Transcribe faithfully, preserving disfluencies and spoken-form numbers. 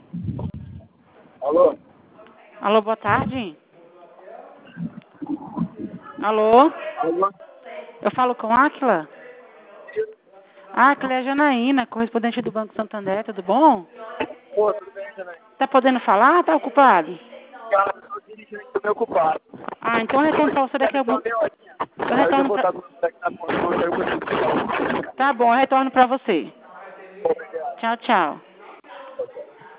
Alô? Alô, boa tarde. Alô? Alô? Eu falo com Áquila? Áquila é a Janaína, correspondente do Banco Santander, tudo bom? Pô, tudo bem também. Tá podendo falar? Tá ocupado? Cara, eu tô dirigindo, tô meio ocupado. Ah, então eu retorno pra você daqui a algum... Só meia horinha. Eu Aí eu já retorno vou pra... estar com daqui na ponta, eu consigo pegar. Tá bom, eu retorno pra você. Obrigado. Tchau, tchau.